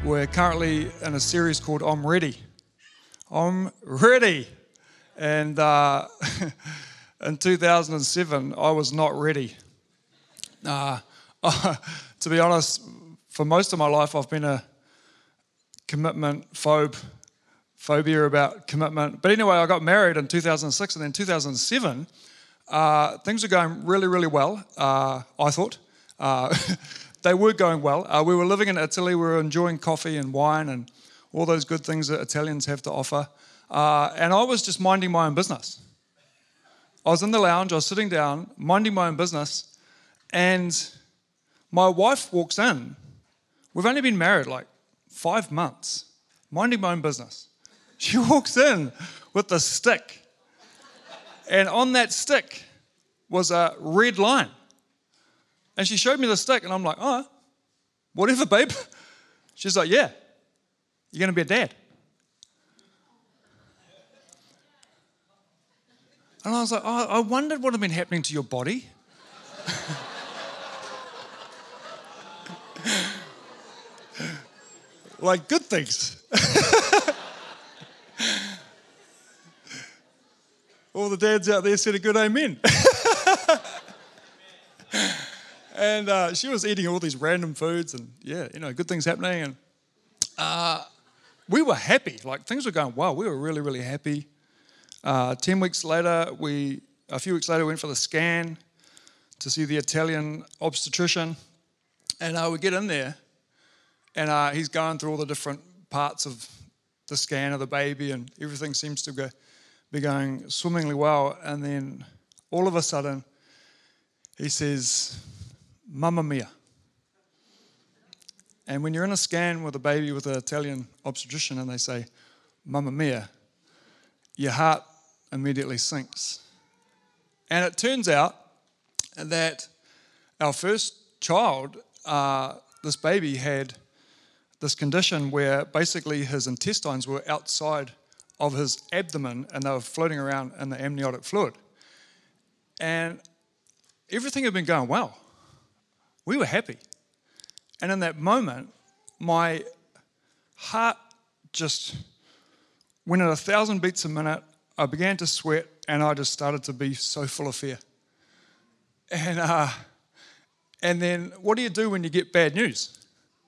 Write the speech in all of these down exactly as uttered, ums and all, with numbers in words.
We're currently in a series called I'm Ready. I'm ready. And uh, in two thousand seven, I was not ready. Uh, to be honest, for most of my life, I've been a commitment phobe, phobia about commitment. But anyway, I got married in two thousand six, and then two thousand seven, uh, things were going really, really well, uh, I thought. Uh, they were going well. Uh, we were living in Italy. We were enjoying coffee and wine and all those good things that Italians have to offer. Uh, and I was just minding my own business. I was in the lounge. I was sitting down, minding my own business. And my wife walks in. We've only been married like five months, minding my own business. She walks in with a stick. And on that stick was a red line. And she showed me the stick, and I'm like, oh, whatever, babe. She's like, yeah, you're going to be a dad. And I was like, oh, I wondered what had been happening to your body. Like good things. All the dads out there said a good amen. And uh, she was eating all these random foods and, yeah, you know, good things happening. And uh, we were happy. Like, things were going well. We were really, really happy. Uh, ten weeks later, we, a few weeks later, we went for the scan to see the Italian obstetrician. And uh, we get in there, and uh, he's going through all the different parts of the scan of the baby, and everything seems to go, be going swimmingly well. And then all of a sudden, he says, Mamma mia. And when you're in a scan with a baby with an Italian obstetrician and they say, Mamma mia, your heart immediately sinks. And it turns out that our first child, uh, this baby had this condition where basically his intestines were outside of his abdomen and they were floating around in the amniotic fluid. And everything had been going well. We were happy. And in that moment, my heart just went at a thousand beats a minute. I began to sweat, and I just started to be so full of fear. And uh, and then what do you do when you get bad news?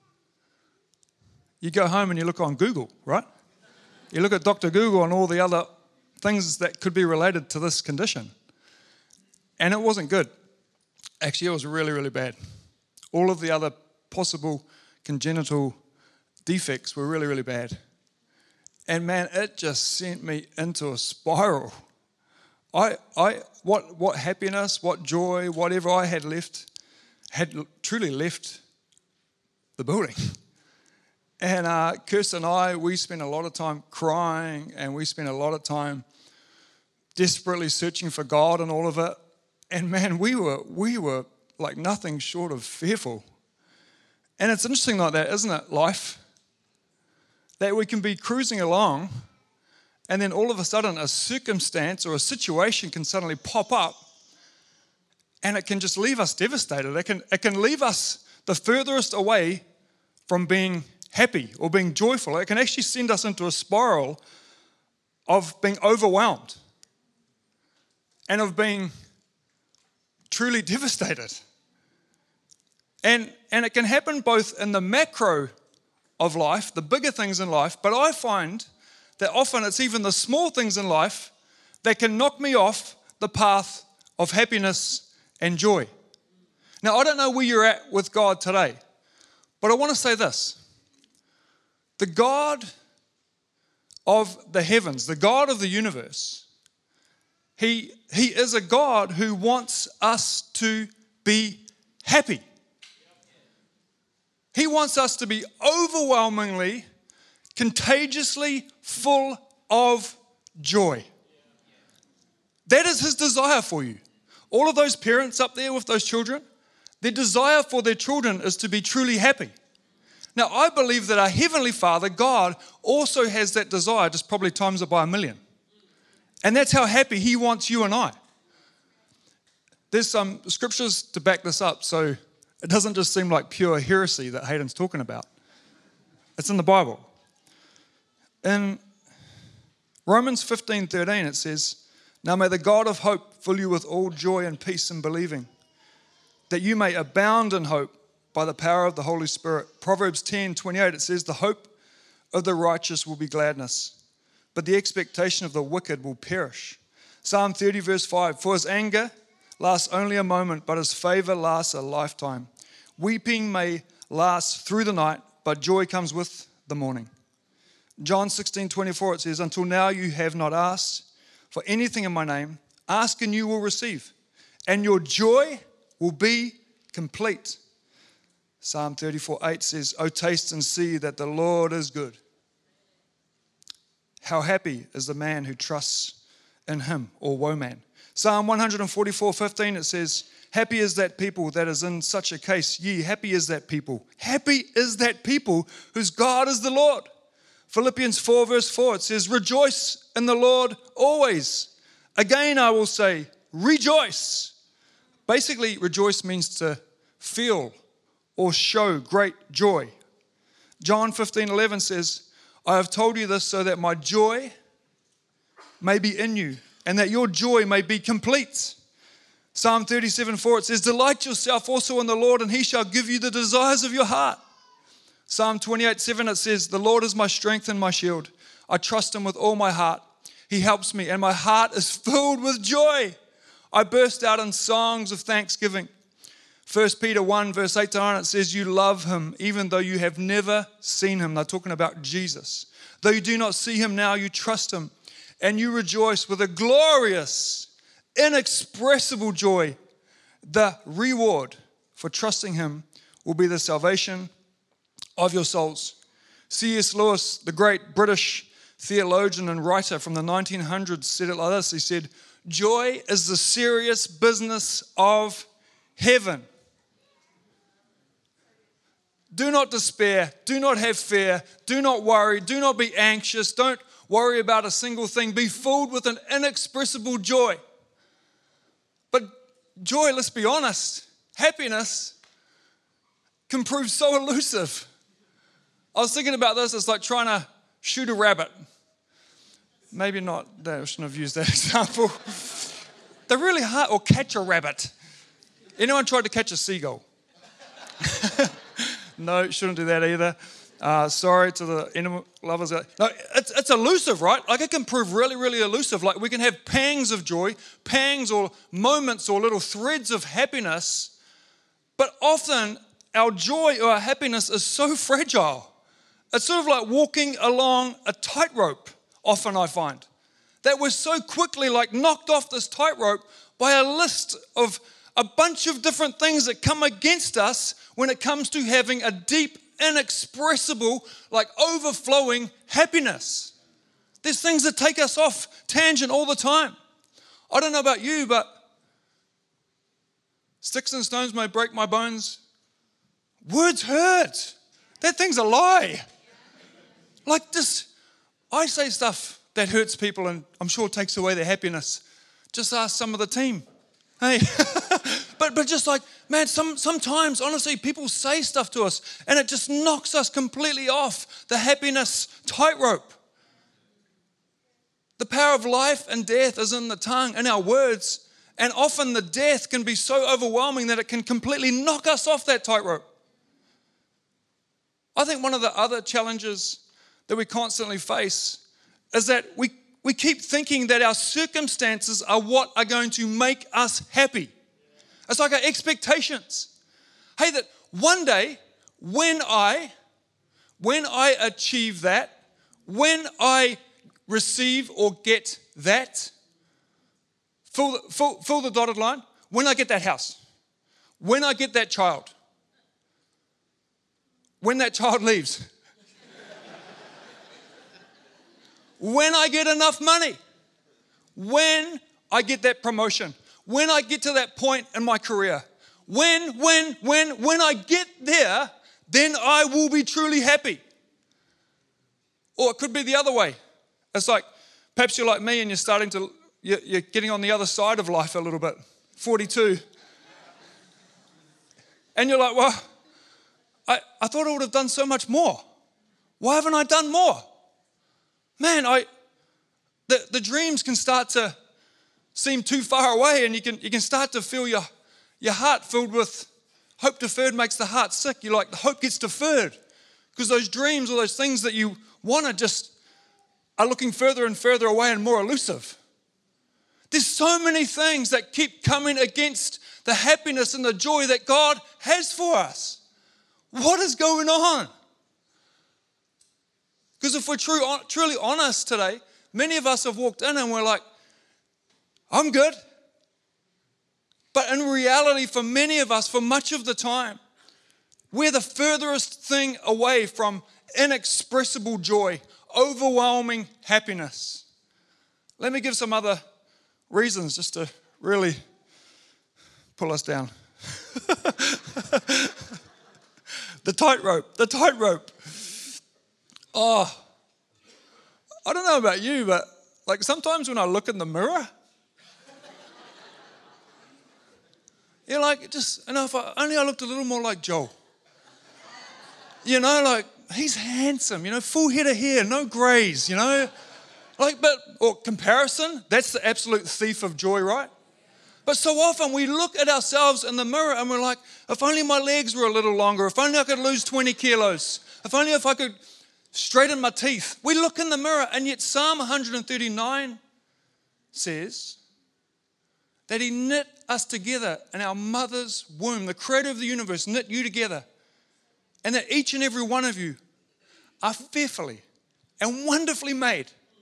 You go home and you look on Google, right? You look at Doctor Google and all the other things that could be related to this condition. And it wasn't good. Actually, it was really, really bad. All of the other possible congenital defects were really, really bad. And man, it just sent me into a spiral. I, I, what, what happiness, what joy, whatever I had left, had truly left the building. And uh, Kirsten and I, we spent a lot of time crying, and we spent a lot of time desperately searching for God and all of it. And man, we were we were like nothing short of fearful. And it's interesting like that, isn't it, life? That we can be cruising along, and then all of a sudden a circumstance or a situation can suddenly pop up, and it can just leave us devastated. It can, it can leave us the furthest away from being happy or being joyful. It can actually send us into a spiral of being overwhelmed and of being truly devastated. And, and it can happen both in the macro of life, the bigger things in life, but I find that often it's even the small things in life that can knock me off the path of happiness and joy. Now, I don't know where you're at with God today, but I want to say this. The God of the heavens, the God of the universe, He, he is a God who wants us to be happy. He wants us to be overwhelmingly, contagiously full of joy. That is His desire for you. All of those parents up there with those children, their desire for their children is to be truly happy. Now, I believe that our Heavenly Father, God, also has that desire, just probably times it by a million. And that's how happy He wants you and I. There's some scriptures to back this up, so it doesn't just seem like pure heresy that Hayden's talking about. It's in the Bible. In Romans fifteen thirteen, it says, "Now may the God of hope fill you with all joy and peace in believing, that you may abound in hope by the power of the Holy Spirit." Proverbs ten twenty-eight, it says, "The hope of the righteous will be gladness, but the expectation of the wicked will perish." Psalm thirty verse five, "For his anger lasts only a moment, but his favor lasts a lifetime. Weeping may last through the night, but joy comes with the morning." John sixteen twenty-four, it says, "Until now you have not asked for anything in my name. Ask and you will receive, and your joy will be complete." Psalm thirty-four eight says, "O taste and see that the Lord is good. How happy is the man who trusts in him," or woe man. Psalm one forty-four fifteen, it says, "Happy is that people that is in such a case. Yea, happy is that people. Happy is that people whose God is the Lord." Philippians four verse four, it says, "Rejoice in the Lord always. Again I will say, rejoice." Basically, rejoice means to feel or show great joy. John fifteen eleven says, "I have told you this so that my joy may be in you, and that your joy may be complete." Psalm thirty-seven four, it says, "Delight yourself also in the Lord, and he shall give you the desires of your heart." Psalm twenty-eight seven, it says, "The Lord is my strength and my shield. I trust him with all my heart. He helps me, and my heart is filled with joy. I burst out in songs of thanksgiving." First Peter one verse eight to nine, it says, "You love him even though you have never seen him." They're talking about Jesus. "Though you do not see him now, you trust him, and you rejoice with a glorious, inexpressible joy. The reward for trusting him will be the salvation of your souls." C S Lewis, the great British theologian and writer from the nineteen hundreds, said it like this. He said, "Joy is the serious business of heaven. Do not despair. Do not have fear. Do not worry. Do not be anxious. Don't worry about a single thing. Be filled with an inexpressible joy." But joy, let's be honest, happiness can prove so elusive. I was thinking about this. It's like trying to shoot a rabbit. Maybe not, I shouldn't have used that example. They're really hard, or catch a rabbit. Anyone tried to catch a seagull? No, shouldn't do that either. Uh, sorry to the animal lovers. No, it's, it's elusive, right? Like it can prove really, really elusive. Like we can have pangs of joy, pangs or moments or little threads of happiness, but often our joy or our happiness is so fragile. It's sort of like walking along a tightrope, often I find, that we're so quickly like knocked off this tightrope by a list of a bunch of different things that come against us when it comes to having a deep, inexpressible, like overflowing happiness. There's things that take us off tangent all the time. I don't know about you, but sticks and stones may break my bones. Words hurt. That thing's a lie. Like this, I say stuff that hurts people and I'm sure takes away their happiness. Just ask some of the team. Hey, but but just like, man, some sometimes, honestly, people say stuff to us and it just knocks us completely off the happiness tightrope. The power of life and death is in the tongue, in our words, and often the death can be so overwhelming that it can completely knock us off that tightrope. I think one of the other challenges that we constantly face is that we We keep thinking that our circumstances are what are going to make us happy. It's like our expectations. Hey, that one day when I, when I achieve that, when I receive or get that, fill the, fill, fill the dotted line, when I get that house, when I get that child, when that child leaves, when I get enough money, when I get that promotion, when I get to that point in my career, when, when, when, when I get there, then I will be truly happy. Or it could be the other way. It's like, perhaps you're like me and you're starting to, you're, you're getting on the other side of life a little bit, forty-two. And you're like, well, I, I thought I would have done so much more. Why haven't I done more? Man, I the, the dreams can start to seem too far away, and you can you can start to feel your, your heart filled with hope. Deferred makes the heart sick. You're like, the hope gets deferred because those dreams or those things that you want to just are looking further and further away and more elusive. There's so many things that keep coming against the happiness and the joy that God has for us. What is going on? Because if we're true, truly honest today, many of us have walked in and we're like, I'm good. But in reality, for many of us, for much of the time, we're the furthest thing away from inexpressible joy, overwhelming happiness. Let me give some other reasons just to really pull us down. The tightrope, the tightrope. Oh, I don't know about you, but like sometimes when I look in the mirror, you're like, just, you know, if I, only I looked a little more like Joel. You know, like, he's handsome, you know, full head of hair, no grays, you know. Like, but, or comparison, that's the absolute thief of joy, right? But so often we look at ourselves in the mirror and we're like, if only my legs were a little longer, if only I could lose twenty kilos, if only if I could straighten my teeth. We look in the mirror, and yet Psalm one thirty-nine says that he knit us together in our mother's womb. The creator of the universe knit you together. And that each and every one of you are fearfully and wonderfully made.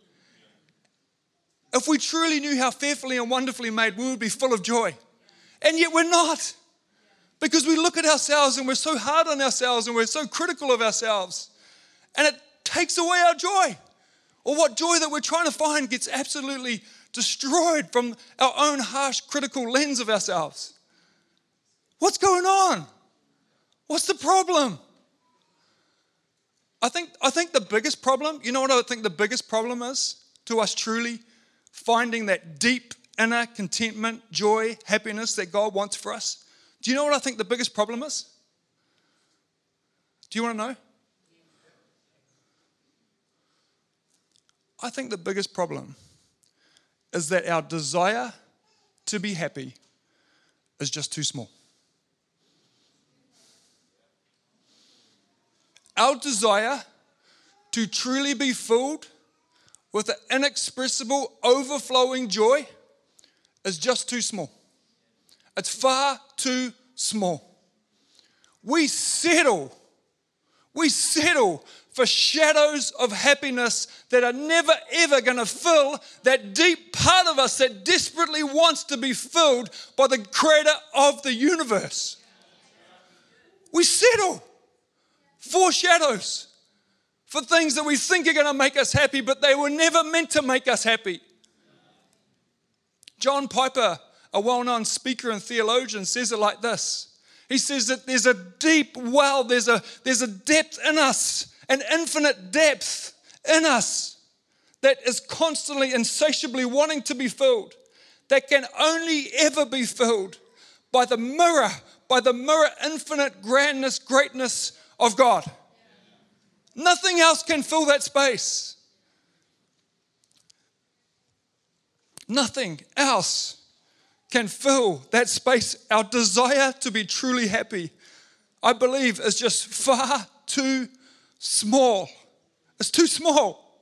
If we truly knew how fearfully and wonderfully made, we would be full of joy. And yet we're not. Because we look at ourselves and we're so hard on ourselves and we're so critical of ourselves. And it takes away our joy. Or what joy that we're trying to find gets absolutely destroyed from our own harsh, critical lens of ourselves. What's going on? What's the problem? I think, I think the biggest problem, you know what I think the biggest problem is to us truly finding that deep inner contentment, joy, happiness that God wants for us? Do you know what I think the biggest problem is? Do you want to know? I think the biggest problem is that our desire to be happy is just too small. Our desire to truly be filled with an inexpressible, overflowing joy is just too small. It's far too small. We settle, we settle for shadows of happiness that are never ever going to fill that deep part of us that desperately wants to be filled by the creator of the universe. We settle for shadows, for things that we think are going to make us happy, but they were never meant to make us happy. John Piper, a well-known speaker and theologian, says it like this. He says that there's a deep well, there's a, there's a depth in us, an infinite depth in us that is constantly, insatiably wanting to be filled, that can only ever be filled by the mirror, by the mirror infinite grandness, greatness of God. Nothing else can fill that space. Nothing else can fill that space. Our desire to be truly happy, I believe, is just far too small. It's too small.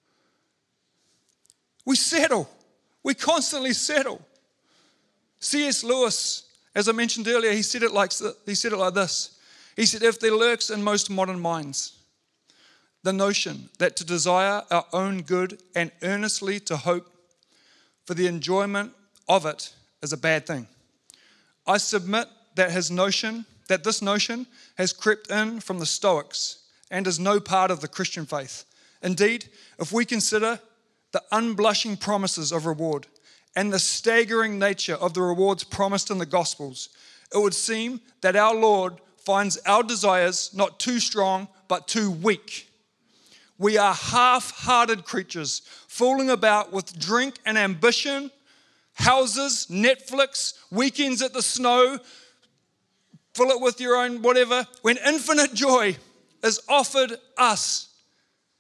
We settle. We constantly settle. C S Lewis, as I mentioned earlier, he said it like he said it like this. He said, if there lurks in most modern minds the notion that to desire our own good and earnestly to hope for the enjoyment of it is a bad thing, I submit that his notion, that this notion has crept in from the Stoics and is no part of the Christian faith. Indeed, if we consider the unblushing promises of reward and the staggering nature of the rewards promised in the Gospels, it would seem that our Lord finds our desires not too strong, but too weak. We are half-hearted creatures, fooling about with drink and ambition, houses, Netflix, weekends at the snow, fill it with your own whatever, when infinite joy is offered us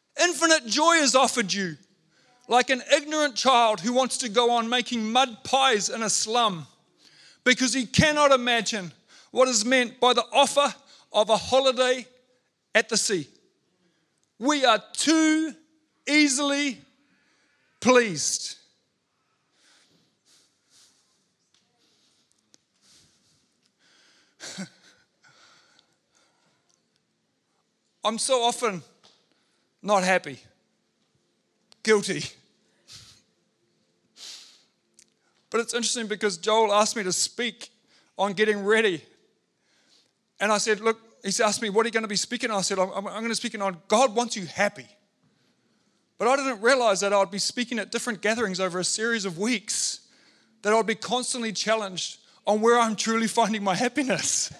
Infinite joy is offered you, like an ignorant child who wants to go on making mud pies in a slum because he cannot imagine what is meant by the offer of a holiday at the sea. We are too easily pleased. I'm so often not happy, guilty. But it's interesting because Joel asked me to speak on getting ready. And I said, look, he asked me, what are you going to be speaking on? I said, I'm, I'm going to be speaking on God wants you happy. But I didn't realize that I'd be speaking at different gatherings over a series of weeks, that I'd be constantly challenged on where I'm truly finding my happiness.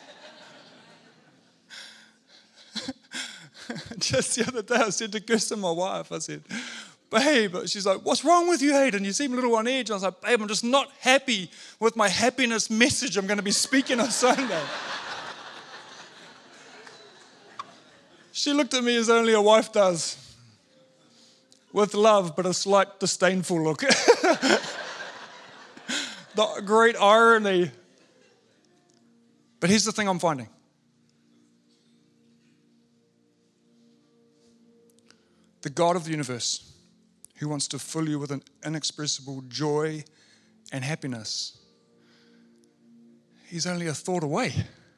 Just the other day, I said to Kirsten, my wife, I said, babe, she's like, what's wrong with you, Hayden? You seem a little on edge. And I was like, babe, I'm just not happy with my happiness message I'm going to be speaking on Sunday. She looked at me as only a wife does, with love, but a slight disdainful look. The great irony. But here's the thing I'm finding. The God of the universe, who wants to fill you with an inexpressible joy and happiness, he's only a thought away.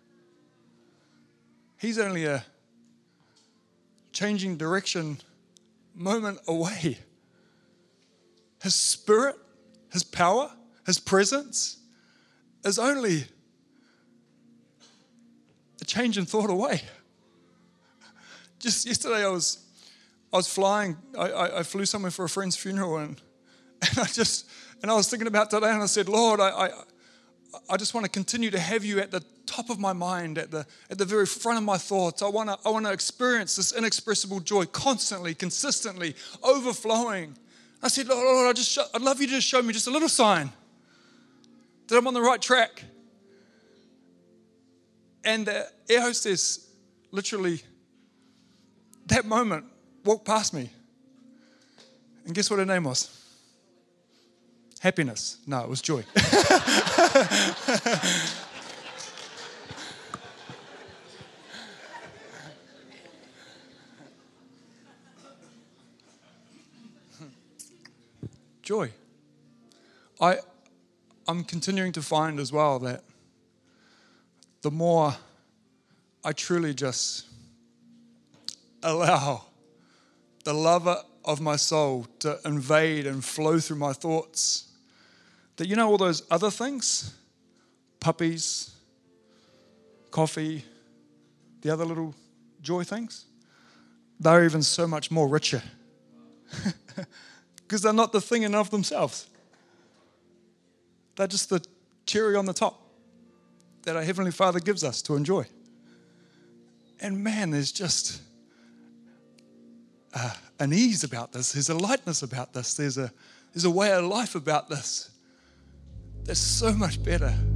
He's only a changing direction moment away. His spirit, his power, his presence is only a change in thought away. Just yesterday I was I was flying, I, I, I flew somewhere for a friend's funeral, and, and I just, and I was thinking about today, and I said, Lord, I, I, I just want to continue to have you at the top of my mind, at the, at the very front of my thoughts. I want to, I want to experience this inexpressible joy constantly, consistently, overflowing. I said, Lord, Lord I just, show, I'd love you to just show me just a little sign that I'm on the right track. And the air hostess literally, that moment, walked past me. And guess what her name was? Happiness. No, it was joy. Joy. I, I'm continuing to find as well that the more I truly just allow the lover of my soul to invade and flow through my thoughts, that you know all those other things, puppies, coffee, the other little joy things, they're even so much more richer because they're not the thing in of themselves. They're just the cherry on the top that our Heavenly Father gives us to enjoy. And man, there's just Uh, an ease about this. There's a lightness about this. There's a there's a way of life about this that's so much better